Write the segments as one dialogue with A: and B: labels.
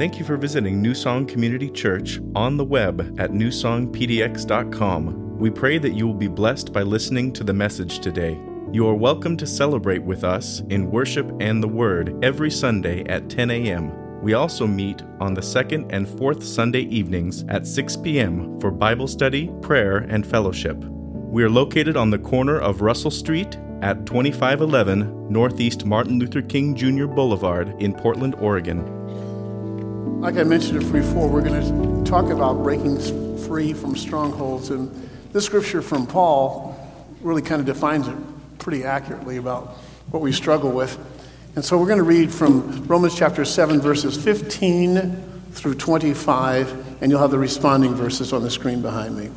A: Thank you for visiting New Song Community Church on the web at newsongpdx.com. We pray that you will be blessed by listening to the message today. You are welcome to celebrate with us in worship and the Word every Sunday at 10 a.m. We also meet on the second and fourth Sunday evenings at 6 p.m. for Bible study, prayer, and fellowship. We are located on the corner of Russell Street at 2511 Northeast Martin Luther King Jr. Boulevard in Portland, Oregon.
B: Like I mentioned before, we're going to talk about breaking free from strongholds. And this scripture from Paul really kind of defines it pretty accurately about what we struggle with. And so we're going to read from Romans chapter 7, verses 15 through 25, and you'll have the responding verses on the screen behind me.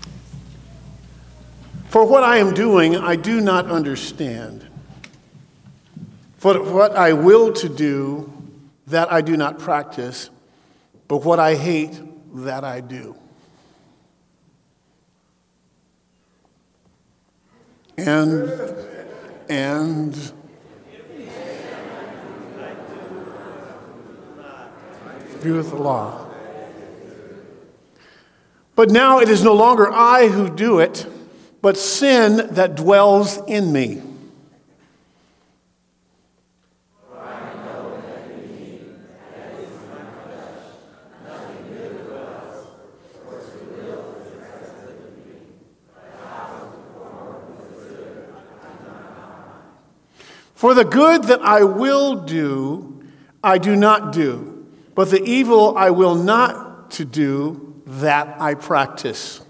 B: For what I am doing, I do not understand. For what I will to do, that I do not practice, but what I hate, that I do. And vieweth the law. But now it is no longer I who do it, but sin that dwells in me. For the good that I will do, I do not do, but the evil I will not to do, that I practice.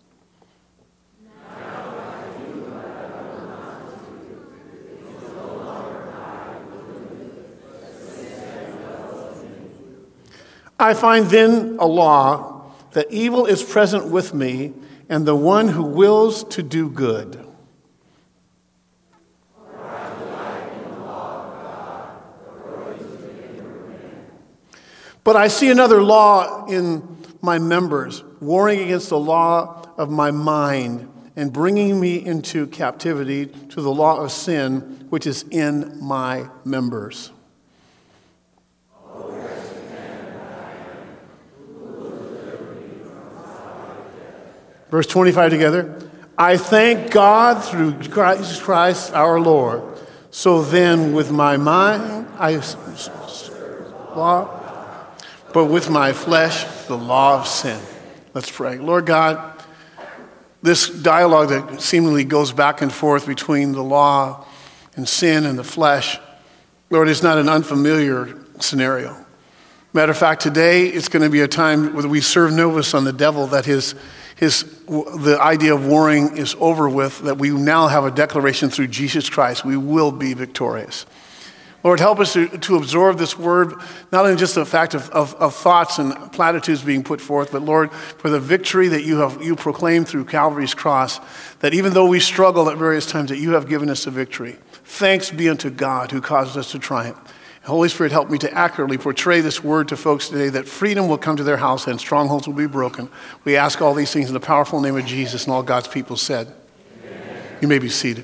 B: I find then a law that evil is present with me, and the one who wills to do good. But I see another law in my members, warring against the law of my mind and bringing me into captivity to the law of sin, which is in my members. Verse 25 together. I thank God through Christ our Lord. So then with my mind I law, but with my flesh, the law of sin. Let's pray. Lord God, this dialogue that seemingly goes back and forth between the law and sin and the flesh, Lord, is not an unfamiliar scenario. Matter of fact, today it's going to be a time where we serve notice on the devil that the idea of warring is over with, that we now have a declaration through Jesus Christ. We will be victorious. Lord, help us to absorb this word, not only just the fact of thoughts and platitudes being put forth, but Lord, for the victory that you proclaimed through Calvary's cross, that even though we struggle at various times, that you have given us a victory. Thanks be unto God who causes us to triumph. Holy Spirit, help me to accurately portray this word to folks today, that freedom will come to their house and strongholds will be broken. We ask all these things in the powerful name of Jesus, and all God's people said. Amen. You may be seated.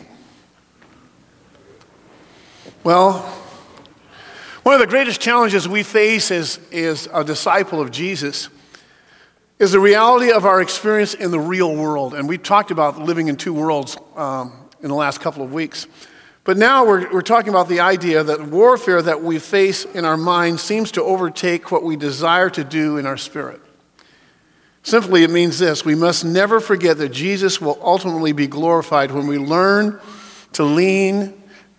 B: Well, one of the greatest challenges we face as a disciple of Jesus is the reality of our experience in the real world. And we've talked about living in two worlds in the last couple of weeks. But now we're talking about the idea that warfare that we face in our mind seems to overtake what we desire to do in our spirit. Simply, it means this: we must never forget that Jesus will ultimately be glorified when we learn to lean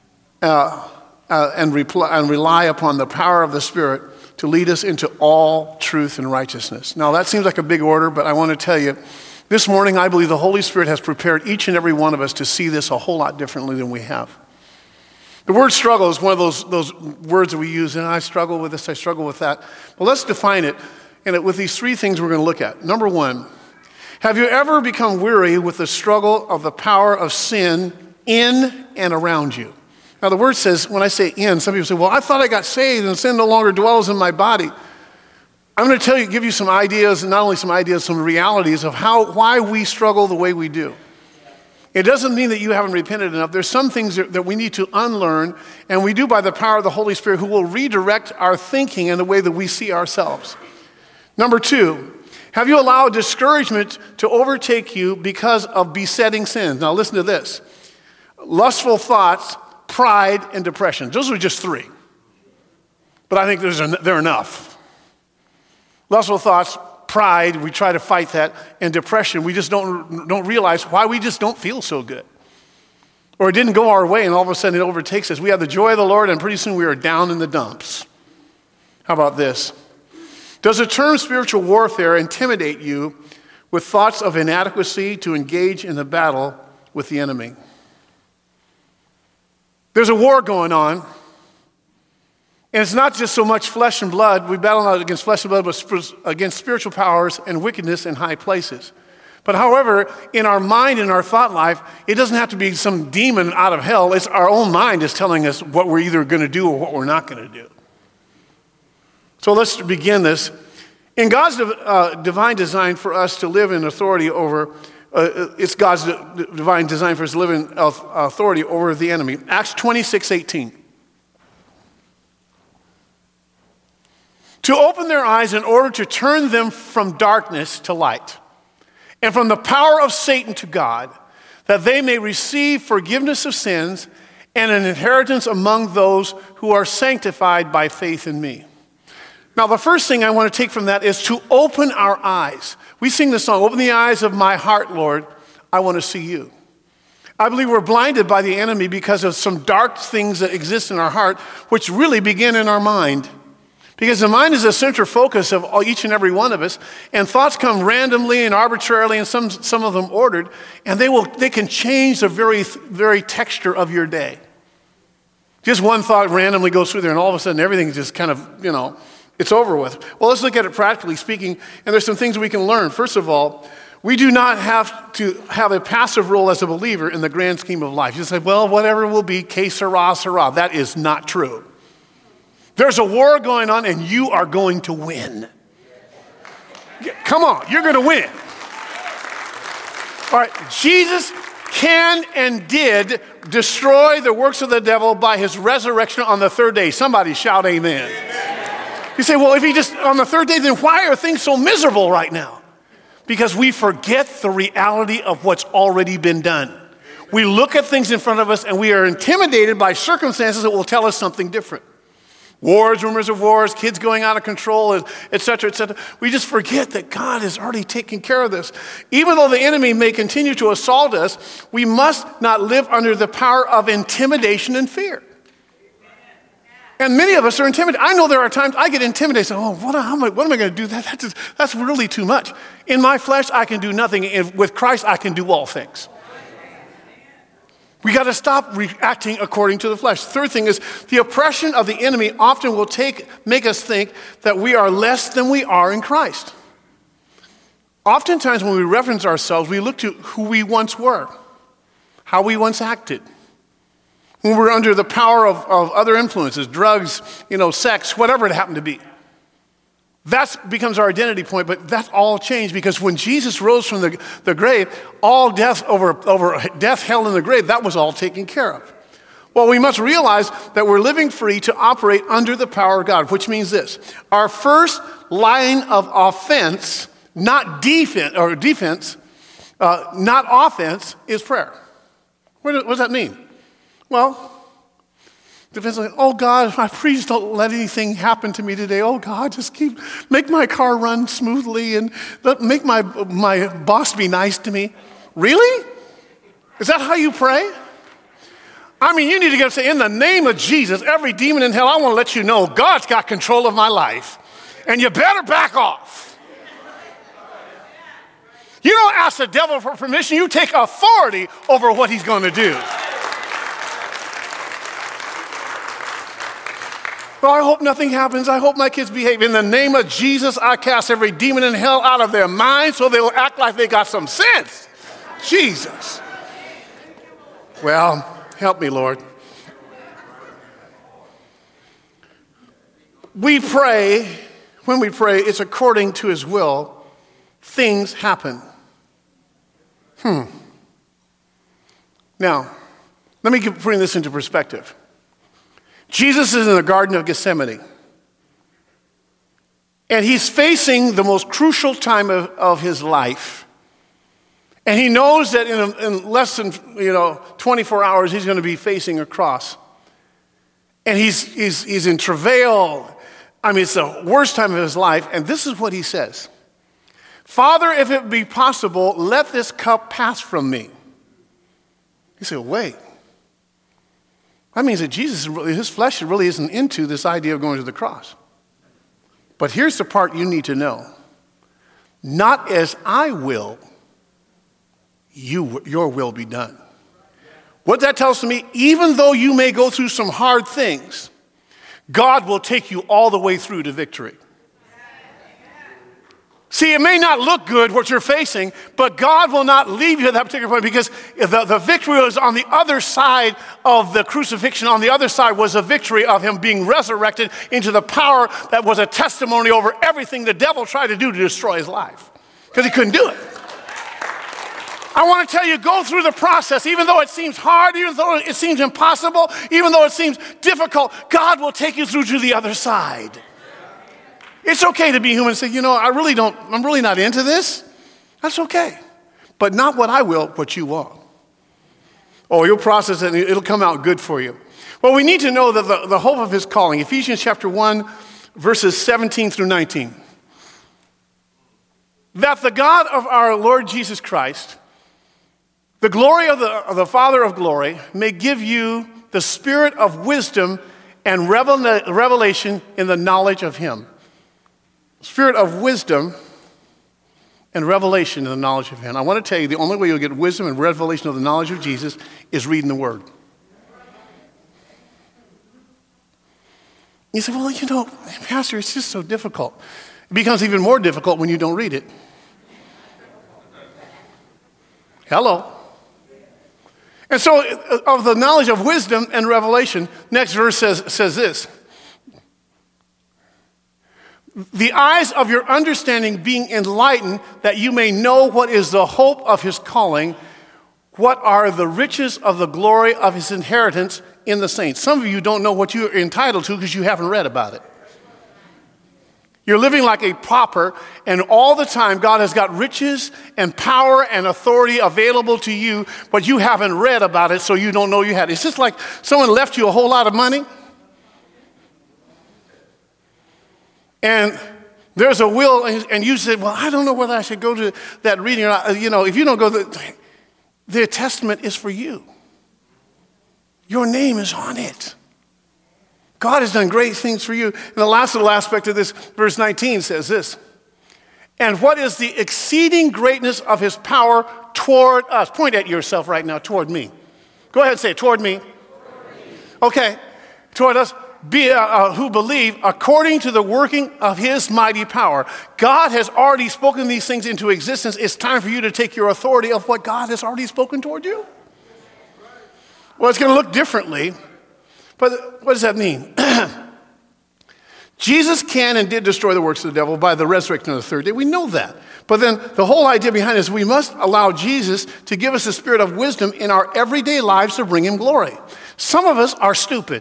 B: and rely upon the power of the Spirit to lead us into all truth and righteousness. Now, that seems like a big order, but I want to tell you, this morning I believe the Holy Spirit has prepared each and every one of us to see this a whole lot differently than we have. The word struggle is one of those words that we use, and I struggle with this, I struggle with that. Well, let's define it, and with these three things we're going to look at. Number one, have you ever become weary with the struggle of the power of sin in and around you? Now, the word says, when I say in, some people say, well, I thought I got saved and sin no longer dwells in my body. I'm going to give you some ideas, and not only some ideas, some realities of why we struggle the way we do. It doesn't mean that you haven't repented enough. There's some things that we need to unlearn, and we do by the power of the Holy Spirit, who will redirect our thinking and the way that we see ourselves. Number 2, have you allowed discouragement to overtake you because of besetting sins? Now listen to this. Lustful thoughts, pride, and depression. Those are just 3. But I think they're enough. Lustful thoughts, pride, we try to fight that, and depression, we just don't realize why we just don't feel so good. Or it didn't go our way and all of a sudden it overtakes us. We have the joy of the Lord and pretty soon we are down in the dumps. How about this? Does the term spiritual warfare intimidate you with thoughts of inadequacy to engage in the battle with the enemy? There's a war going on. And it's not just so much flesh and blood. We battle not against flesh and blood, but against spiritual powers and wickedness in high places. But however, in our mind and our thought life, it doesn't have to be some demon out of hell. It's our own mind is telling us what we're either going to do or what we're not going to do. So let's begin this. In God's divine design for us to live in authority over, it's God's divine design for us to live in authority over the enemy. Acts 26:18. To open their eyes in order to turn them from darkness to light, and from the power of Satan to God, that they may receive forgiveness of sins and an inheritance among those who are sanctified by faith in me. Now, the first thing I want to take from that is to open our eyes. We sing the song, "Open the eyes of my heart, Lord, I want to see you." I believe we're blinded by the enemy because of some dark things that exist in our heart, which really begin in our mind. Because the mind is the center focus of each and every one of us, and thoughts come randomly and arbitrarily, and some of them ordered, and they can change the very texture of your day. Just one thought randomly goes through there, and all of a sudden everything just kind of, it's over with. Well, let's look at it practically speaking, and there's some things we can learn. First of all, we do not have to have a passive role as a believer in the grand scheme of life. You say, well, whatever will be, que sera, sera. That is not true. There's a war going on, and you are going to win. Come on, you're going to win. All right, Jesus can and did destroy the works of the devil by his resurrection on the 3rd day. Somebody shout amen. You say, well, if he just on the 3rd day, then why are things so miserable right now? Because we forget the reality of what's already been done. We look at things in front of us, and we are intimidated by circumstances that will tell us something different. Wars, rumors of wars, kids going out of control, et cetera, et cetera. We just forget that God has already taken care of this. Even though the enemy may continue to assault us, we must not live under the power of intimidation and fear. And many of us are intimidated. I know there are times I get intimidated. So, what am I going to do? That's really too much. In my flesh, I can do nothing. With Christ, I can do all things. We got to stop reacting according to the flesh. Third thing is the oppression of the enemy often will make us think that we are less than we are in Christ. Oftentimes when we reference ourselves, we look to who we once were, how we once acted. When we're under the power of other influences, drugs, sex, whatever it happened to be. That becomes our identity point, but that's all changed because when Jesus rose from the grave, all death over death, hell, and the grave, that was all taken care of. Well, we must realize that we're living free to operate under the power of God, which means this. Our first line of offense, not defense, not offense, is prayer. What does that mean? Well, defense, oh God, please don't let anything happen to me today. Oh God, just make my car run smoothly and make my boss be nice to me. Really? Is that how you pray? I mean, you need to get up and say, in the name of Jesus, every demon in hell, I want to let you know God's got control of my life. And you better back off. You don't ask the devil for permission. You take authority over what he's going to do. Well, I hope nothing happens. I hope my kids behave. In the name of Jesus, I cast every demon in hell out of their minds so they will act like they got some sense. Jesus. Well, help me, Lord. When we pray, it's according to his will. Things happen. Now, let me bring this into perspective. Jesus is in the Garden of Gethsemane. And he's facing the most crucial time of his life. And he knows that in less than 24 hours, he's going to be facing a cross. And he's in travail. I mean, it's the worst time of his life. And this is what he says. Father, if it be possible, let this cup pass from me. You say, wait. That means that Jesus, his flesh really isn't into this idea of going to the cross. But here's the part you need to know. Not as I will, your will be done. What that tells me, even though you may go through some hard things, God will take you all the way through to victory. See, it may not look good what you're facing, but God will not leave you at that particular point because the victory was on the other side of the crucifixion. On the other side was a victory of him being resurrected into the power that was a testimony over everything the devil tried to do to destroy his life because he couldn't do it. I want to tell you, go through the process, even though it seems hard, even though it seems impossible, even though it seems difficult, God will take you through to the other side. It's okay to be human and say, I'm really not into this. That's okay. But not what I will, what you want. Oh, you'll process it and it'll come out good for you. Well, we need to know that the hope of his calling, Ephesians chapter 1, verses 17 through 19. That the God of our Lord Jesus Christ, the glory of the Father of glory, may give you the spirit of wisdom and revelation in the knowledge of him. Spirit of wisdom and revelation in the knowledge of him. I want to tell you, the only way you'll get wisdom and revelation of the knowledge of Jesus is reading the Word. You say, well, Pastor, it's just so difficult. It becomes even more difficult when you don't read it. Hello. And so, of the knowledge of wisdom and revelation, next verse says this. The eyes of your understanding being enlightened, that you may know what is the hope of his calling, what are the riches of the glory of his inheritance in the saints. Some of you don't know what you're entitled to because you haven't read about it. You're living like a pauper, and all the time God has got riches and power and authority available to you, but you haven't read about it, so you don't know you had it. It's just like someone left you a whole lot of money, and there's a will, and you said, well, I don't know whether I should go to that reading or not. If you don't go, the testament is for you. Your name is on it. God has done great things for you. And the last little aspect of this, verse 19 says this. And what is the exceeding greatness of his power toward us? Point at yourself right now, toward me. Go ahead and say, toward me. Okay, toward us. Who believe according to the working of his mighty power. God has already spoken these things into existence. It's time for you to take your authority of what God has already spoken toward you. Well, it's going to look differently, but what does that mean? Jesus can and did destroy the works of the devil by the resurrection of the third day. We know that. But then the whole idea behind it is we must allow Jesus to give us a spirit of wisdom in our everyday lives to bring him glory. Some of us are stupid.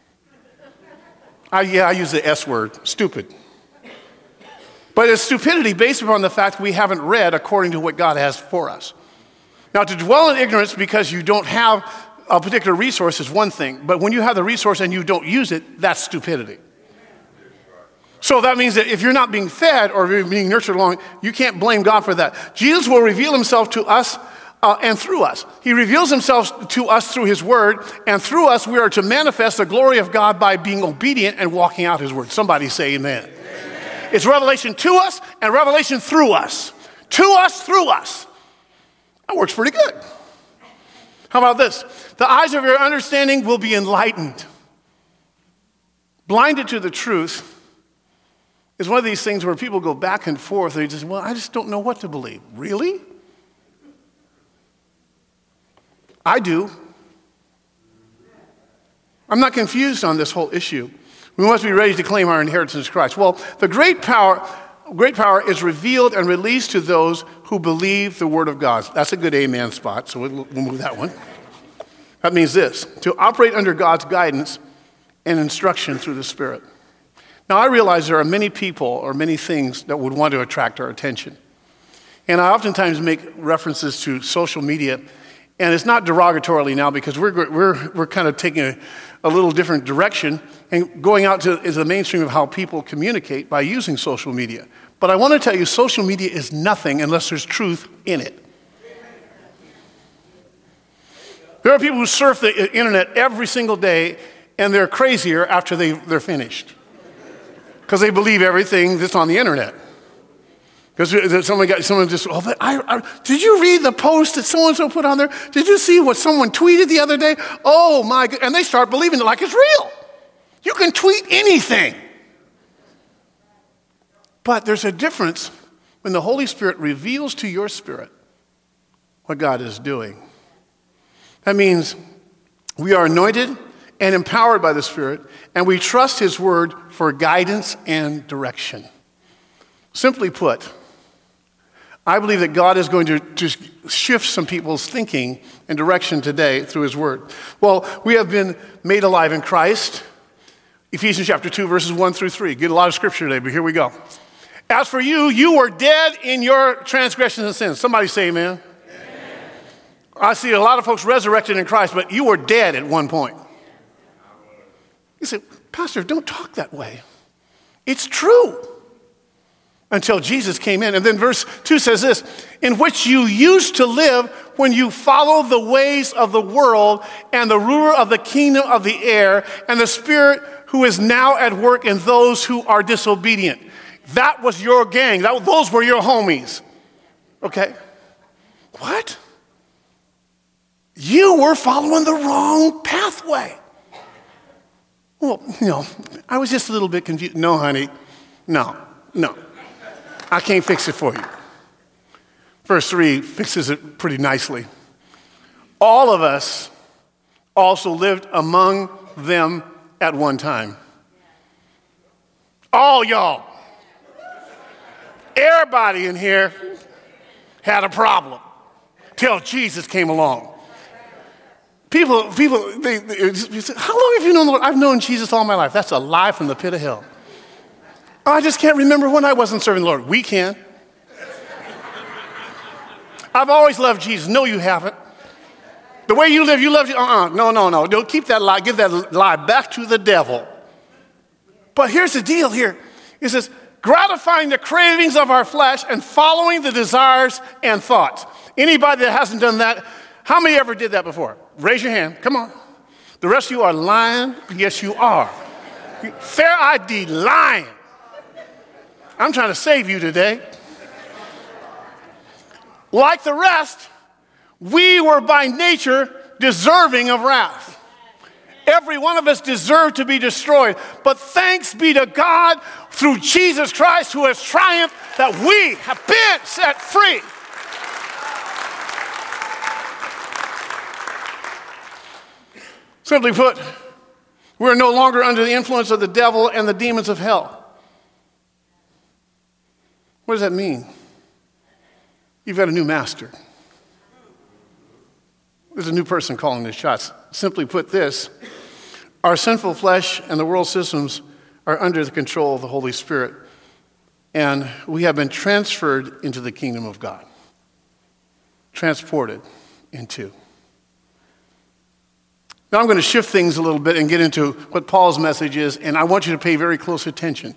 B: I use the S word, stupid. But it's stupidity based upon the fact we haven't read according to what God has for us. Now, to dwell in ignorance because you don't have a particular resource is one thing, but when you have the resource and you don't use it, that's stupidity. So that means that if you're not being fed or being nurtured along, you can't blame God for that. Jesus will reveal himself to us and through us. He reveals himself to us through his word, and through us we are to manifest the glory of God by being obedient and walking out his word. Somebody say amen. Amen. It's revelation to us and revelation through us. To us, through us. That works pretty good. How about this? The eyes of your understanding will be enlightened. Blinded to the truth is one of these things where people go back and forth. They just, I just don't know what to believe. Really? I do. I'm not confused on this whole issue. We must be ready to claim our inheritance in Christ. Well, the great power is revealed and released to those who believe the word of God. That's a good amen spot, so we'll move that one. That means this, to operate under God's guidance and instruction through the Spirit. Now, I realize there are many people or many things that would want to attract our attention. And I oftentimes make references to social media, and it's not derogatorily now because we're kind of taking a little different direction and going out to is the mainstream of how people communicate by using social media. But I want to tell you, social media is nothing unless there's truth in it. There are people who surf the internet every single day, and they're crazier after they're finished because they believe everything that's on the internet. Because someone just, did you read the post that so-and-so put on there? Did you see what someone tweeted the other day? Oh, my God. And they start believing it like it's real. You can tweet anything. But there's a difference when the Holy Spirit reveals to your spirit what God is doing. That means we are anointed and empowered by the Spirit, and we trust His Word for guidance and direction. Simply put, I believe that God is going to just shift some people's thinking and direction today through His Word. Well, we have been made alive in Christ. Ephesians chapter 2, verses 1 through 3. Get a lot of scripture today, but here we go. As for you, you were dead in your transgressions and sins. Somebody say amen. I see a lot of folks resurrected in Christ, but you were dead at one point. You say, Pastor, don't talk that way. It's true. Until Jesus came in. And then verse 2 says this, in which you used to live when you followed the ways of the world and the ruler of the kingdom of the air and the spirit who is now at work in those who are disobedient. That was your gang. Those were your homies. Okay? What? You were following the wrong pathway. Well, I was just a little bit confused. No, honey. No. I can't fix it for you. Verse 3 fixes it pretty nicely. All of us also lived among them at one time. All y'all. Everybody in here had a problem till Jesus came along. People, they say, how long have you known the Lord? I've known Jesus all my life. That's a lie from the pit of hell. Oh, I just can't remember when I wasn't serving the Lord. We can. I've always loved Jesus. No, you haven't. The way you live, you love you. No. Don't keep that lie. Give that lie back to the devil. But here's the deal here. It says, gratifying the cravings of our flesh and following the desires and thoughts. Anybody that hasn't done that, how many ever did that before? Raise your hand. Come on. The rest of you are lying. Yes, you are. Fair ID, lying. I'm trying to save you today. Like the rest, we were by nature deserving of wrath. Every one of us deserved to be destroyed. But thanks be to God through Jesus Christ who has triumphed that we have been set free. Simply put, we're no longer under the influence of the devil and the demons of hell. What does that mean? You've got a new master. There's a new person calling the shots. Simply put this, our sinful flesh and the world systems are under the control of the Holy Spirit, and we have been transferred into the kingdom of God. Transported into. Now I'm going to shift things a little bit and get into what Paul's message is, and I want you to pay very close attention.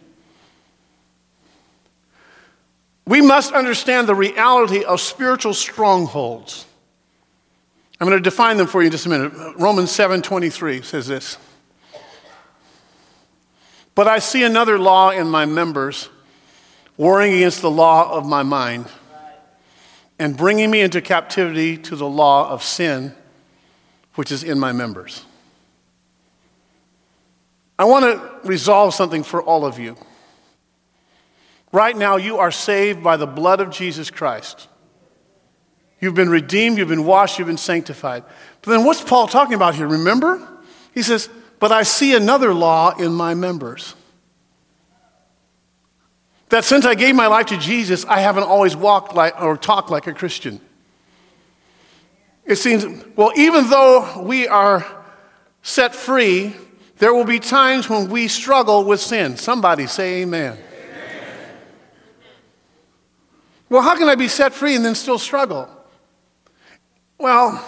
B: We must understand the reality of spiritual strongholds. I'm going to define them for you in just a minute. Romans 7:23 says this. But I see another law in my members, warring against the law of my mind, and bringing me into captivity to the law of sin, which is in my members. I want to resolve something for all of you. Right now, you are saved by the blood of Jesus Christ. You've been redeemed, you've been washed, you've been sanctified. But then what's Paul talking about here? Remember? He says, but I see another law in my members. That since I gave my life to Jesus, I haven't always walked like or talked like a Christian. It seems, well, even though we are set free, there will be times when we struggle with sin. Somebody say amen. Well, how can I be set free and then still struggle? Well,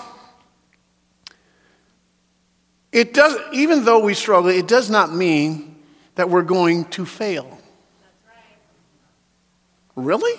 B: even though we struggle, it does not mean that we're going to fail. That's right. Really?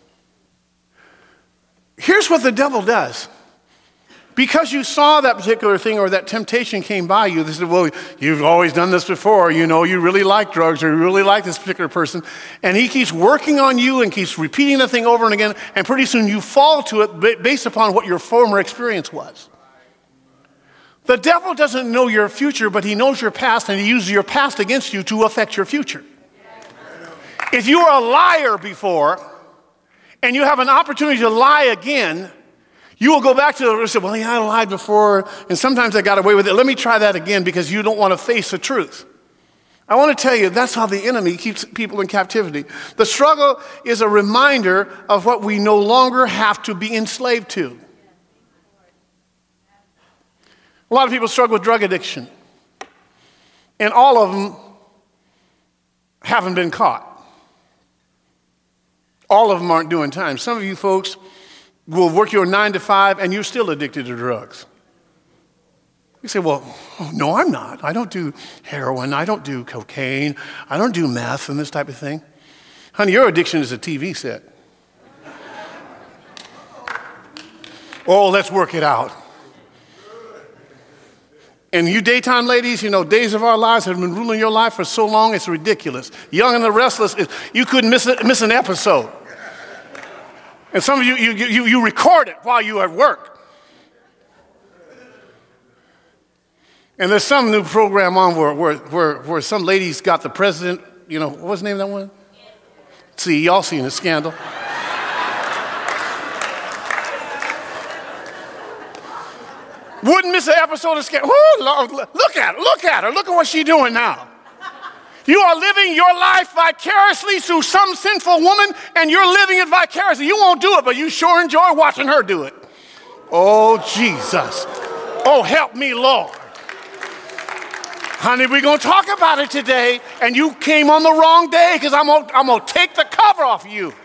B: Here's what the devil does. Because you saw that particular thing or that temptation came by you, they said, well, you've always done this before. You know, you really like drugs or you really like this particular person. And he keeps working on you and keeps repeating the thing over and again. And pretty soon you fall to it based upon what your former experience was. The devil doesn't know your future, but he knows your past, and he uses your past against you to affect your future. If you were a liar before and you have an opportunity to lie again, you will go back to the and say, well, yeah, I lied before, and sometimes I got away with it. Let me try that again because you don't want to face the truth. I want to tell you, that's how the enemy keeps people in captivity. The struggle is a reminder of what we no longer have to be enslaved to. A lot of people struggle with drug addiction, and all of them haven't been caught. All of them aren't doing time. Some of you folks will work your 9 to 5 and you're still addicted to drugs. You say, well, no, I'm not. I don't do heroin. I don't do cocaine. I don't do meth and this type of thing. Honey, your addiction is a TV set. Oh, let's work it out. And you daytime ladies, you know, Days of Our Lives have been ruling your life for so long, it's ridiculous. Young and the Restless, you couldn't miss an episode. And some of you record it while you are at work. And there's some new program on where some ladies got the president, you know, what's the name of that one? See, y'all seen the scandal. Wouldn't miss an episode of Scandal. Oh, Lord, look at her. Look at what she's doing now. You are living your life vicariously through some sinful woman, and you're living it vicariously. You won't do it, but you sure enjoy watching her do it. Oh, Jesus. Oh, help me, Lord. Honey, we're going to talk about it today, and you came on the wrong day because I'm going to take the cover off of you.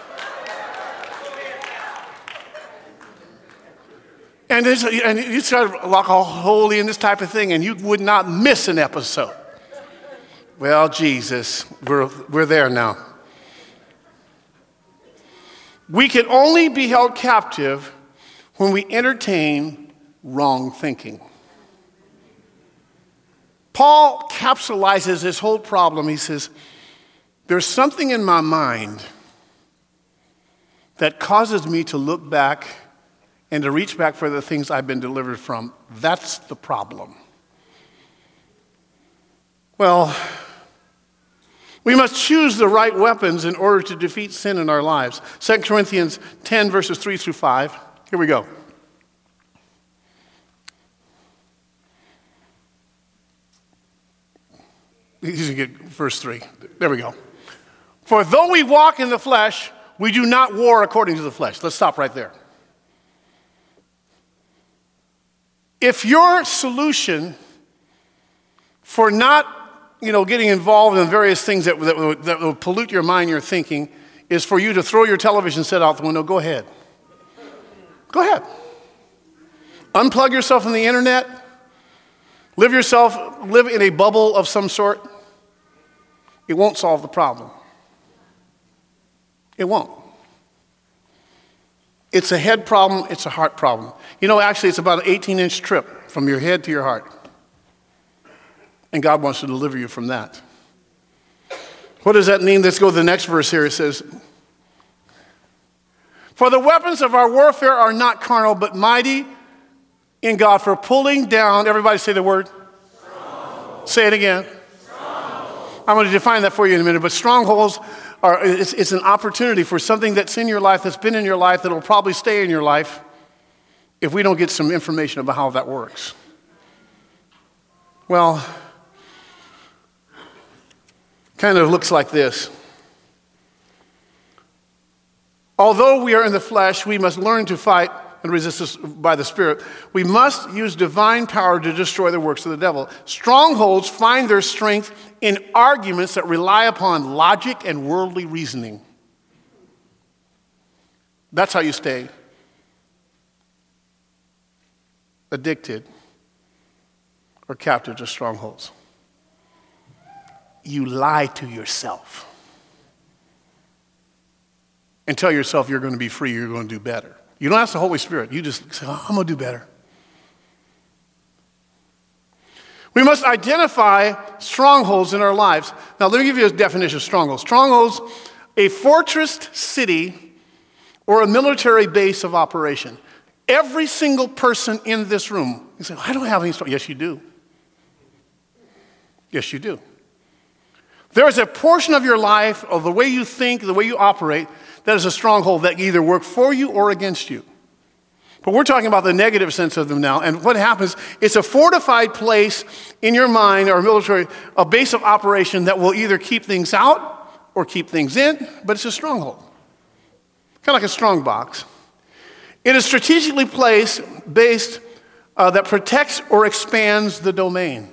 B: And you start like all holy and this type of thing, and you would not miss an episode. Well, Jesus, we're there now. We can only be held captive when we entertain wrong thinking. Paul capsulizes this whole problem. He says, there's something in my mind that causes me to look back and to reach back for the things I've been delivered from. That's the problem. Well, we must choose the right weapons in order to defeat sin in our lives. 2 Corinthians 10, verses 3 through 5. Here we go. You get verse 3. There we go. For though we walk in the flesh, we do not war according to the flesh. Let's stop right there. If your solution for not, getting involved in various things that will pollute your mind, your thinking, is for you to throw your television set out the window, go ahead. Go ahead. Unplug yourself from the internet. Live in a bubble of some sort. It won't solve the problem. It won't. It's a head problem, it's a heart problem. Actually, it's about an 18-inch trip from your head to your heart. And God wants to deliver you from that. What does that mean? Let's go to the next verse here. It says, for the weapons of our warfare are not carnal, but mighty in God for pulling down, everybody say the word. Strongholds. Say it again. Strongholds. I'm going to define that for you in a minute, but strongholds it's an opportunity for something that's in your life, that's been in your life, that will probably stay in your life if we don't get some information about how that works. Well, kind of looks like this. Although we are in the flesh, we must learn to fight and resist us by the Spirit, we must use divine power to destroy the works of the devil. Strongholds find their strength in arguments that rely upon logic and worldly reasoning. That's how you stay addicted or captive to strongholds. You lie to yourself and tell yourself you're going to be free, you're going to do better. You don't ask the Holy Spirit. You just say, oh, I'm going to do better. We must identify strongholds in our lives. Now, let me give you a definition of strongholds. Strongholds, a fortress city or a military base of operation. Every single person in this room, you say, I don't have any strongholds. Yes, you do. Yes, you do. There is a portion of your life, of the way you think, the way you operate, that is a stronghold that can either work for you or against you. But we're talking about the negative sense of them now. And what happens, it's a fortified place in your mind or military, a base of operation that will either keep things out or keep things in, but it's a stronghold. Kind of like a strong box. It is strategically placed, based, that protects or expands the domain.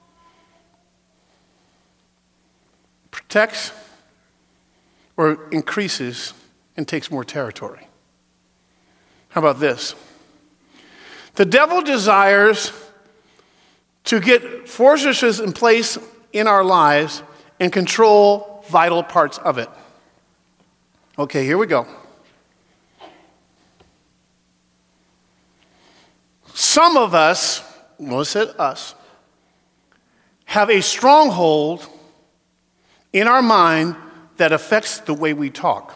B: Protects or increases and takes more territory. How about this? The devil desires to get fortresses in place in our lives and control vital parts of it. Okay, here we go. Some of us, most of us, have a stronghold in our mind that affects the way we talk.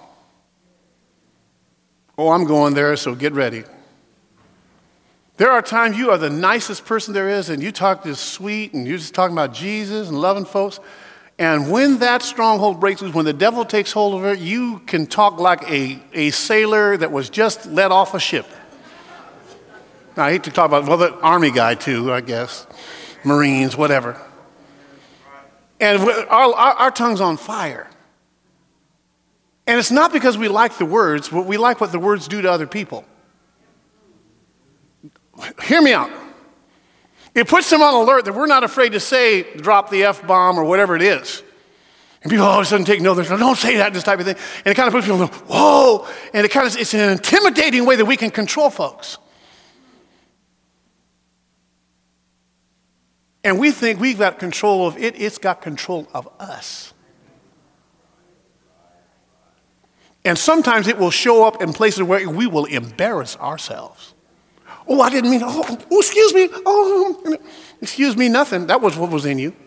B: Oh, I'm going there, so get ready. There are times you are the nicest person there is, and you talk just sweet, and you're just talking about Jesus and loving folks. And when that stronghold breaks loose, when the devil takes hold of it, you can talk like a sailor that was just let off a ship. Now, I hate to talk about, well, the Army guy too, I guess. Marines, whatever. And our tongue's on fire. And it's not because we like the words, but we like what the words do to other people. Hear me out. It puts them on alert that we're not afraid to say, drop the F-bomb or whatever it is. And people all of a sudden take notice, don't say that, this type of thing. And it kind of puts people, whoa. And it's an intimidating way that we can control folks. And we think we've got control of it, it's got control of us. And sometimes it will show up in places where we will embarrass ourselves. Oh, I didn't mean, excuse me. Oh, excuse me, nothing. That was what was in you.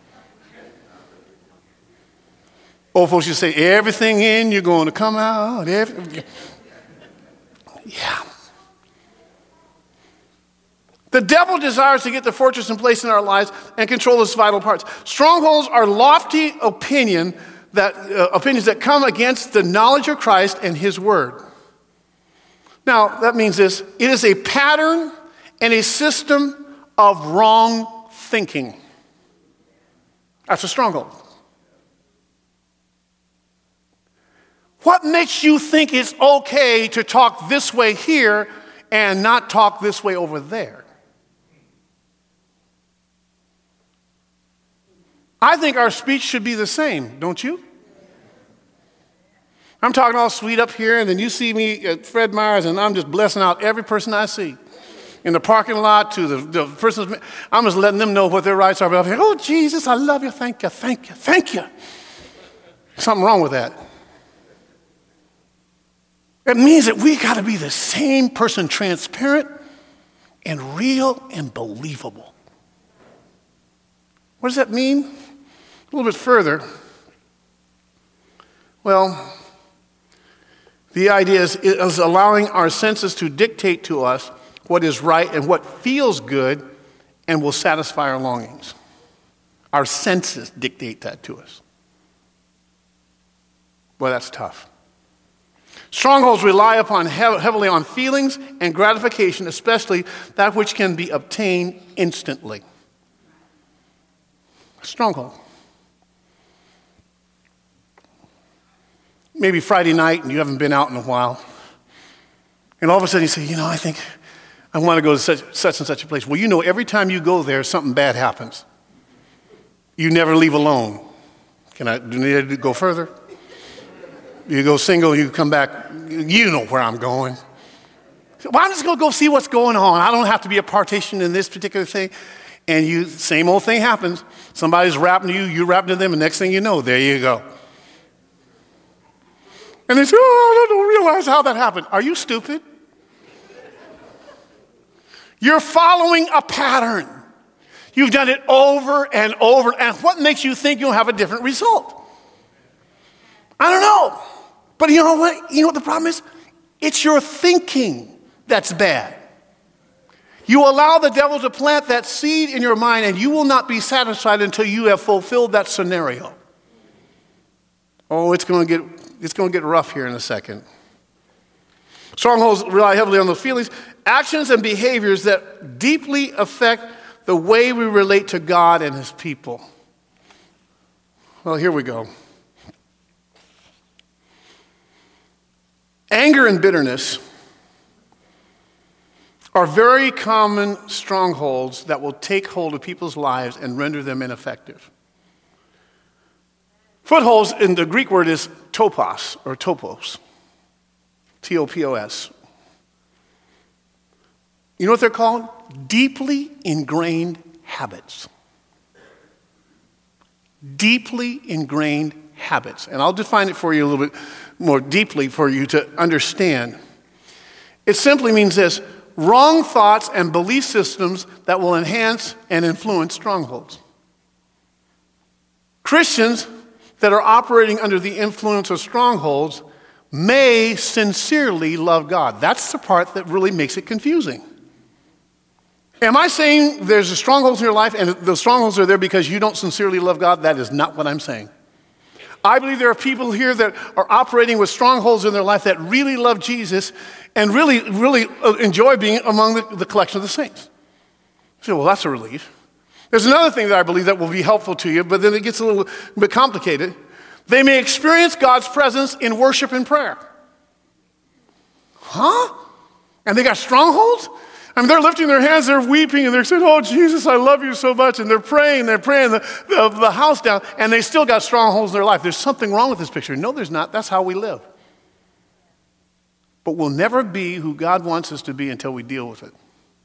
B: Old folks used to say, everything in, you're going to come out. Yeah. The devil desires to get the fortress in place in our lives and control its vital parts. Strongholds are lofty opinions that come against the knowledge of Christ and his word. Now, that means this. It is a pattern and a system of wrong thinking. That's a stronghold. What makes you think it's okay to talk this way here and not talk this way over there? I think our speech should be the same, don't you? I'm talking all sweet up here, and then you see me at Fred Meyer's, and I'm just blessing out every person I see. In the parking lot to the person's, I'm just letting them know what their rights are. But I'm like, oh, Jesus, I love you. Thank you, thank you, thank you. Something wrong with that. It means that we got to be the same person, transparent and real and believable. What does that mean? A little bit further. Well, the idea is allowing our senses to dictate to us what is right and what feels good and will satisfy our longings. Our senses dictate that to us. Boy, that's tough. Strongholds rely upon heavily on feelings and gratification, especially that which can be obtained instantly. Stronghold. Maybe Friday night and you haven't been out in a while. And all of a sudden you say, I think I want to go to such and such a place. Well, every time you go there, something bad happens. You never leave alone. Do you need to go further? You go single, you come back, you know where I'm going. Well, I'm just going to go see what's going on. I don't have to be a partition in this particular thing. And same old thing happens. Somebody's rapping to you, you rap to them, and next thing you know, there you go. And they say, I don't realize how that happened. Are you stupid? You're following a pattern. You've done it over and over. And what makes you think you'll have a different result? I don't know. But you know what? You know what the problem is? It's your thinking that's bad. You allow the devil to plant that seed in your mind, and you will not be satisfied until you have fulfilled that scenario. Oh, it's going to get rough here in a second. Strongholds rely heavily on those feelings, actions, and behaviors that deeply affect the way we relate to God and his people. Well, here we go. Anger and bitterness are very common strongholds that will take hold of people's lives and render them ineffective. Footholds in the Greek word is topos or topos, T-O-P-O-S. You know what they're called? Deeply ingrained habits. Deeply ingrained habits. And I'll define it for you a little bit more deeply for you to understand. It simply means this: wrong thoughts and belief systems that will enhance and influence strongholds. Christians that are operating under the influence of strongholds may sincerely love God. That's the part that really makes it confusing. Am I saying there's a strongholds in your life and the strongholds are there because you don't sincerely love God? That is not what I'm saying. I believe there are people here that are operating with strongholds in their life that really love Jesus and really, really enjoy being among the collection of the saints. You say, well, that's a relief. There's another thing that I believe that will be helpful to you, but then it gets a little bit complicated. They may experience God's presence in worship and prayer. Huh? And they got strongholds? I mean, they're lifting their hands, they're weeping, and they're saying, oh, Jesus, I love you so much. And they're praying the house down, and they still got strongholds in their life. There's something wrong with this picture. No, there's not. That's how we live. But we'll never be who God wants us to be until we deal with it.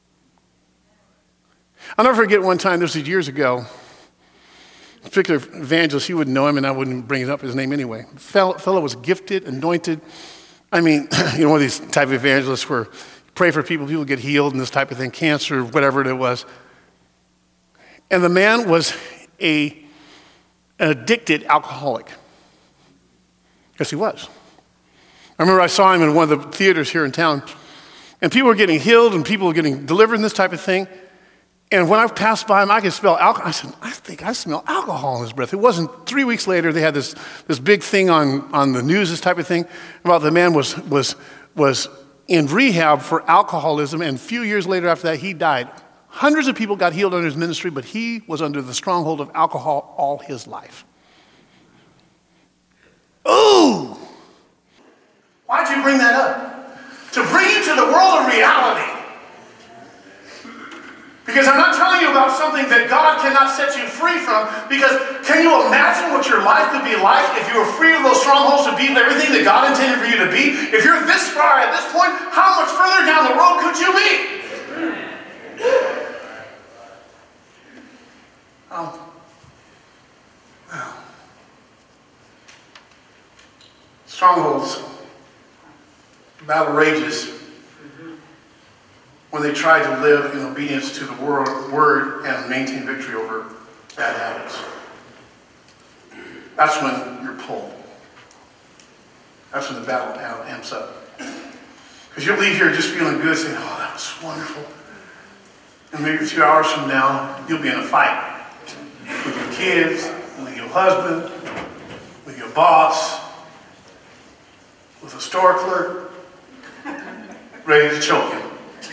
B: I'll never forget one time, this was years ago, a particular evangelist, you wouldn't know him, and I wouldn't bring up his name anyway. Fellow was gifted, anointed. I mean, one of these type of evangelists where pray for people get healed and this type of thing, cancer, whatever it was. And the man was an addicted alcoholic. Yes, he was. I remember I saw him in one of the theaters here in town, and people were getting healed and people were getting delivered and this type of thing. And when I passed by him, I could smell alcohol. I said, I think I smell alcohol in his breath. It wasn't 3 weeks later, they had this big thing on the news, this type of thing, about the man was in rehab for alcoholism, and a few years later after that, he died. Hundreds of people got healed under his ministry, but he was under the stronghold of alcohol all his life. Ooh! Why'd you bring that up? To bring you to the world of reality. Because I'm not telling you about something that God cannot set you free from, because can you imagine what your life could be like if you were free of those strongholds to be everything that God intended for you to be? If you're this far at this point, how much further down the road could you be? Wow. Strongholds, battle rages when they try to live in obedience to the word and maintain victory over bad habits. That's when you're pulled. That's when the battle amps up. Because you'll leave here just feeling good, saying, oh, that was wonderful. And maybe 2 hours from now, you'll be in a fight with your kids, with your husband, with your boss, with a store clerk, ready to choke him.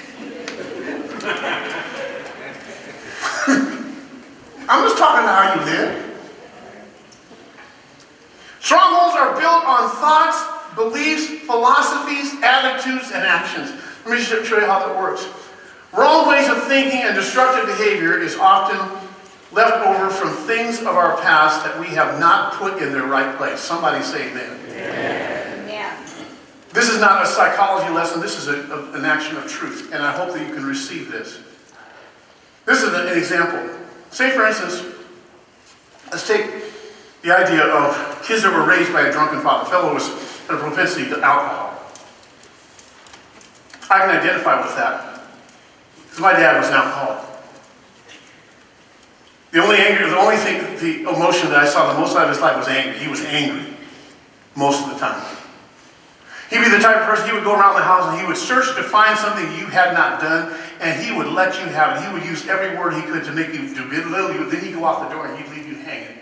B: I'm just talking about how you live. Strongholds are built on thoughts beliefs, philosophies, attitudes, and actions. Let me show you how that works. Wrong ways of thinking and destructive behavior is often left over from things of our past that we have not put in their right place. Somebody say amen.
C: Amen.
B: This is not a psychology lesson. This is an action of truth, and I hope that you can receive this. This is an example. Say, for instance, let's take the idea of kids that were raised by a drunken father. A fellow was had a propensity to alcohol. I can identify with that, because my dad was an alcoholic. The emotion that I saw the most out of his life was anger. He was angry most of the time. He'd be the type of person, he would go around the house and he would search to find something you had not done, and he would let you have it. He would use every word he could to make you, to belittle you. Then he'd go off the door and he'd leave you hanging.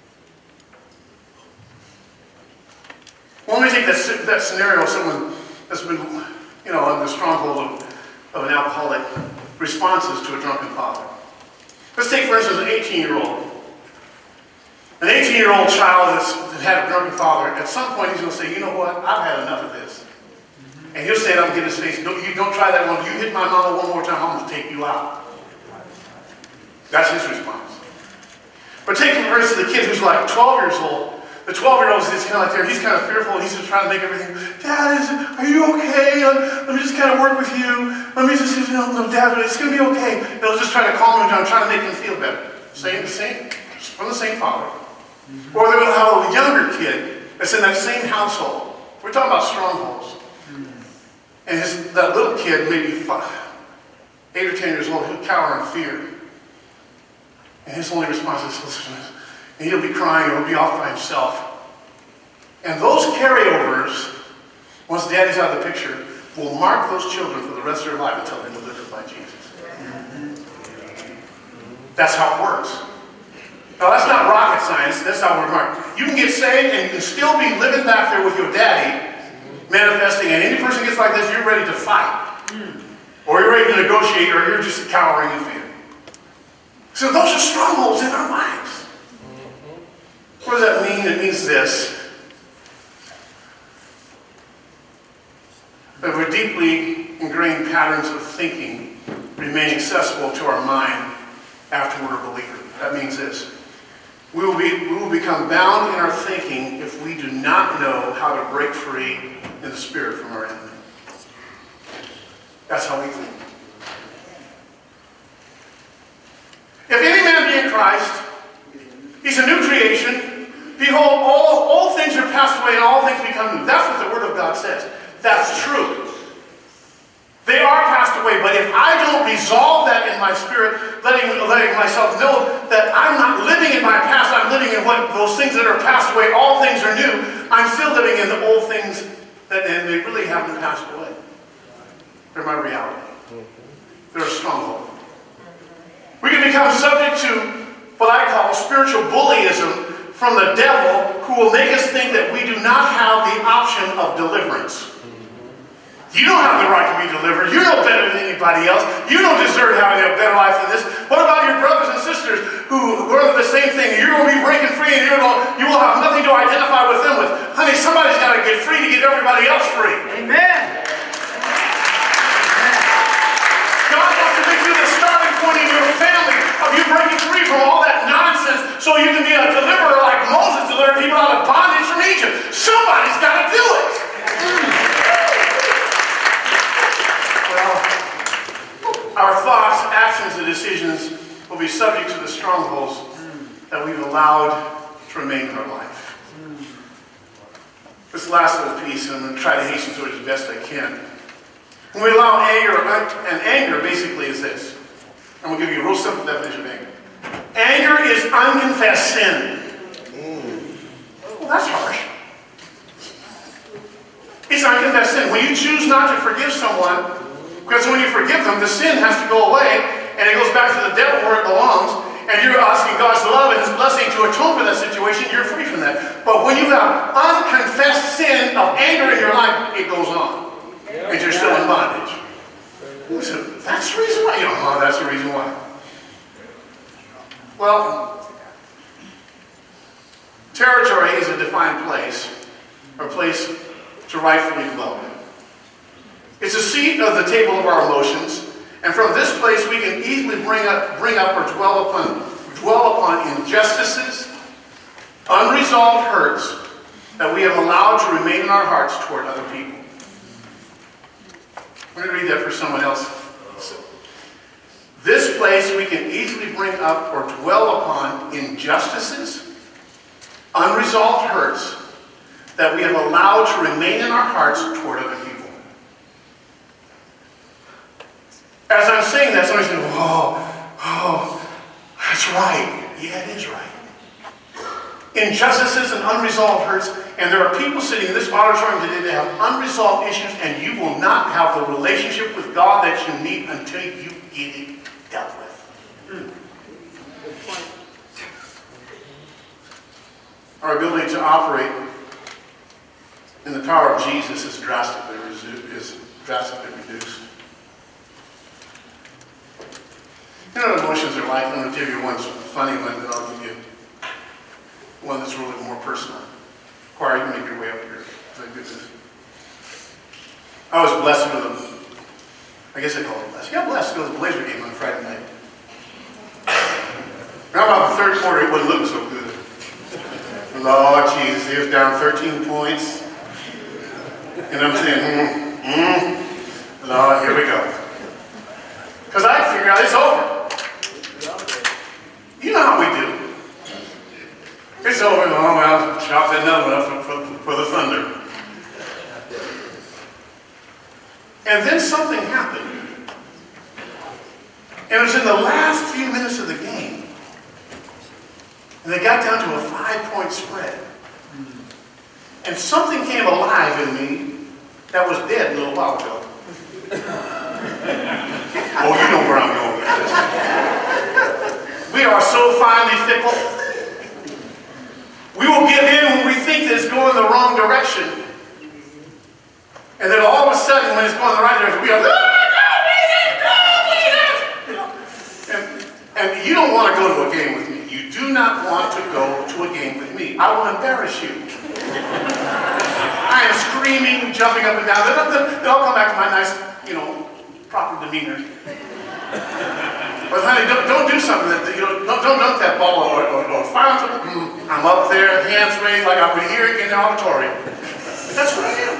B: Well, let me take that scenario of someone that's been, in the stronghold of an alcoholic responses to a drunken father. Let's take, for instance, an 18-year-old. An 18-year-old child that had a drunken father, at some point he's going to say, you know what, I've had enough of this. And he'll stand up and get his face, don't try that one. You hit my mama one more time, I'm going to take you out. That's his response. But take, for instance, the kid who's like 12 years old. The 12-year-old is kind of like there, he's kind of fearful, he's just trying to make everything, Dad, are you okay? Let me just kind of work with you. Let me just, no, Dad, it's going to be okay. They'll just try to calm him down, trying to make him feel better. From the same father. Or they'll have a younger kid that's in that same household. We're talking about strongholds. And that little kid, maybe 8 or 10 years old, he'll cower in fear. And his only response is, listen, and he'll be crying, or he'll be off by himself. And those carryovers, once Daddy's out of the picture, will mark those children for the rest of their life until they're delivered by Jesus. That's how it works. Now, that's not rocket science. That's how we're marked. You can get saved and you can still be living back there with your daddy, manifesting, and any person gets like this, you're ready to fight. Or you're ready to negotiate, or you're just cowering in fear. So those are strongholds in our lives. What does that mean? It means this. That we're deeply ingrained patterns of thinking remain accessible to our mind after we're a believer. That means this. We will become bound in our thinking if we do not know how to break free in the spirit from our enemy. That's how we think. If any man be in Christ, he's a new creation. Behold, all things are passed away and all things become new. That's what the Word of God says. That's true. They are passed away, but if I don't resolve that in my spirit, letting myself know that I'm not living in my past, I'm living in those things that are passed away, all things are new, I'm still living in the old things and they really haven't passed away. They're my reality. They're a stronghold. We can become subject to what I call spiritual bullyism from the devil, who will make us think that we do not have the option of deliverance. You don't have the right to be delivered. You're no better than anybody else. You don't deserve having a better life than this. What about your brothers and sisters who learn the same thing? You're going to be breaking free and you will have nothing to identify with them with. Honey, somebody's got to get free to get everybody else free.
C: Amen.
B: God wants to make you the starting point in your family of you breaking free from all that nonsense so you can be a deliverer like Moses delivered people out of bondage from Egypt. Somebody's got to do it. Our thoughts, actions, and decisions will be subject to the strongholds that we've allowed to remain in our life. This last little piece, and I'm going to try to hasten through it as best I can. When we allow anger, and anger basically is this. I'm going to give you a real simple definition of anger. Anger is unconfessed sin. Well, that's harsh. It's unconfessed sin. When you choose not to forgive someone, because when you forgive them, the sin has to go away, and it goes back to the devil where it belongs, and you're asking God's love and His blessing to atone for that situation, you're free from that. But when you have unconfessed sin of anger in your life, it goes on. And you're still in bondage. So that's the reason why. That's the reason why. Well, territory is a defined place, or place to rightfully dwell in. It's a seat of the table of our emotions, and from this place we can easily bring up or dwell upon injustices, unresolved hurts that we have allowed to remain in our hearts toward other people. I'm going to read that for someone else. This place we can easily bring up or dwell upon injustices, unresolved hurts that we have allowed to remain in our hearts toward other people. As I'm saying that, somebody's saying, oh, that's right. Yeah, it is right. Injustices and unresolved hurts, and there are people sitting in this auditorium today that have unresolved issues, and you will not have the relationship with God that you need until you get it dealt with. Our ability to operate in the power of Jesus is drastically reduced. You know what emotions are like? I'm going to give you one funny one, but I'll give you one that's really more personal. Choir, you can make your way up here. Thank goodness. I was blessed with I guess I call it blessed. Yeah, blessed to go to the Blazer game on Friday night. Around about the third quarter, it wasn't looking so good. Lord Jesus, he was down 13 points. And I'm saying, Lord, here we go. Because I figured out it's over. You know how we do. It's over. Oh, well, chop another one up for the Thunder. And then something happened. And it was in the last few minutes of the game. And they got down to a 5-point spread. And something came alive in me that was dead a little while ago. Oh, you know where I'm going with this. We are so finely fickle. We will give in when we think that it's going the wrong direction. And then all of a sudden, when it's going the right direction, we go, and you don't want to go to a game with me. You do not want to go to a game with me. I will embarrass you. I am screaming, jumping up and down. Then I'll come back to my nice, proper demeanor. But honey, don't do something that, don't dunk that ball or fire something. I'm up there, hands raised like I would hear it in the auditorium. That's what I am.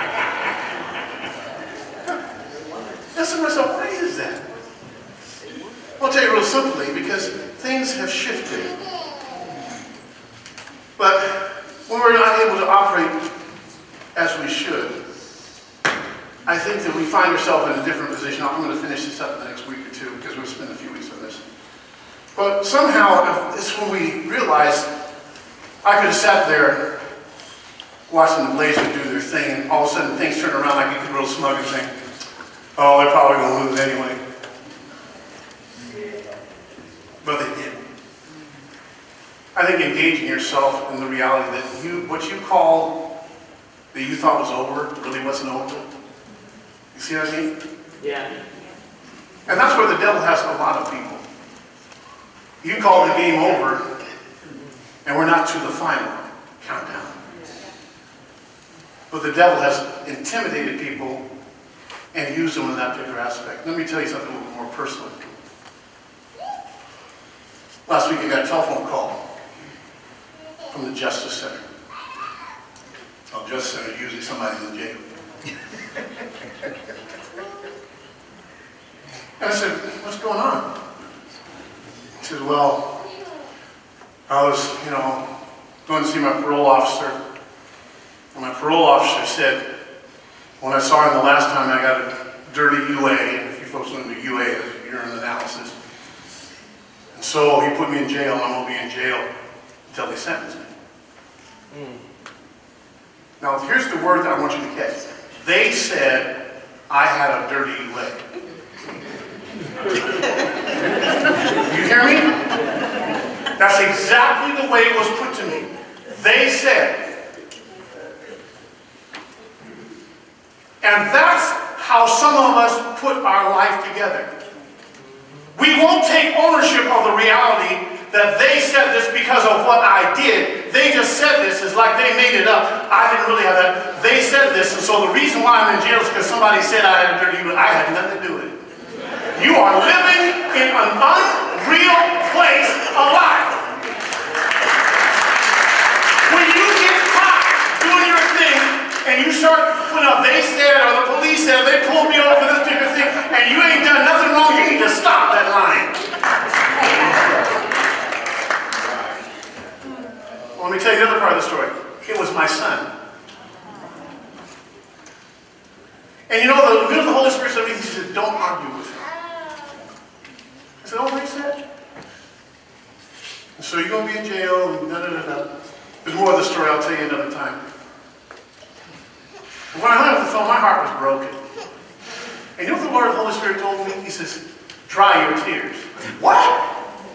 B: That's to myself, why is that? I'll tell you real simply, because things have shifted. But when we're not able to operate as we should, I think that we find ourselves in a different position. I'm going to finish this up in the next week or two because we'll spend a few weeks on this. But somehow, it's when we realize I could have sat there watching the Blazers do their thing, and all of a sudden things turn around, I get real smug and think, oh, they're probably going to lose anyway. But they did. I think engaging yourself in the reality that what you called that you thought was over really wasn't over. You see what I mean?
D: Yeah.
B: And that's where the devil has a lot of people. You call the game over, and we're not to the final countdown. But the devil has intimidated people and used them in that particular aspect. Let me tell you something a little more personal. Last week I got a telephone call from the Justice Center. Oh, Justice Center, usually somebody in the jail. And I said, what's going on? He says, well, I was, going to see my parole officer. And my parole officer said, when I saw him the last time, I got a dirty UA. And if you folks know what UA is, urine analysis. And so he put me in jail, and I'm going to be in jail until they sentence me. Now, here's the word that I want you to catch. They said I had a dirty leg. You hear me? That's exactly the way it was put to me. They said. And that's how some of us put our life together. We won't take ownership of the reality that they said this because of what I did. They just said this. It's like they made it up. I didn't really have that. They said this, and so the reason why I'm in jail is because somebody said I had a dirty human. I had nothing to do with it. You are living in an unreal place of life. When you get caught doing your thing, and you start putting up, they said, or the police said, they pulled me over this particular thing, and you ain't done nothing wrong, you need to stop that lying. Well, let me tell you the other part of the story. It was my son. And you know, the Holy Spirit said to me, he said, don't argue with him. I said, oh, what he said? And so you're going to be in jail, and da-da-da-da. There's more of the story, I'll tell you another time. But when I hung up the phone, my heart was broken. And you know what the Lord of the Holy Spirit told me? He says, dry your tears. What?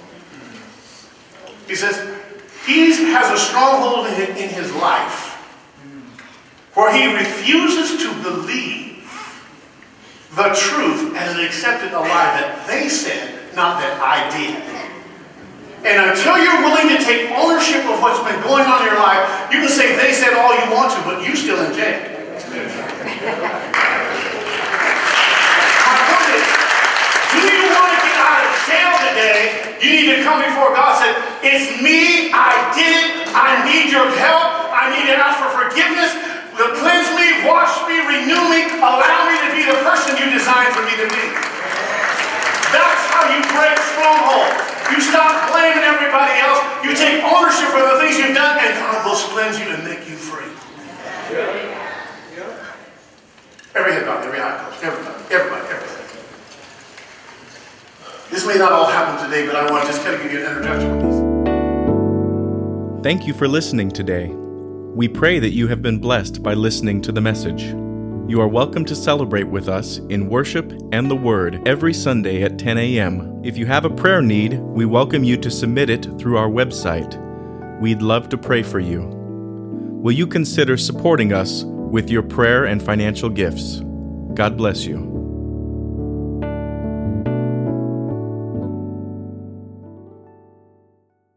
B: He says, he has a stronghold in his life where he refuses to believe the truth as an accepted a lie that they said, not that I did. And until you're willing to take ownership of what's been going on in your life, you can say they said all you want to, but you're still in jail. My point is, do you want to get out of jail today? You need to come before God and say, it's me, I did it, I need your help, I need to ask for forgiveness, cleanse me, wash me, renew me, allow me to be the person you designed for me to be. That's how you break strongholds. You stop blaming everybody else. You take ownership for the things you've done, and God will cleanse you and make you free. Every head bowed, every eye closed. Everybody. This may not all happen today, but I want to just kind of give you an introduction on this.
A: Thank you for listening today. We pray that you have been blessed by listening to the message. You are welcome to celebrate with us in worship and the Word every Sunday at 10 a.m. If you have a prayer need, we welcome you to submit it through our website. We'd love to pray for you. Will you consider supporting us with your prayer and financial gifts? God bless you.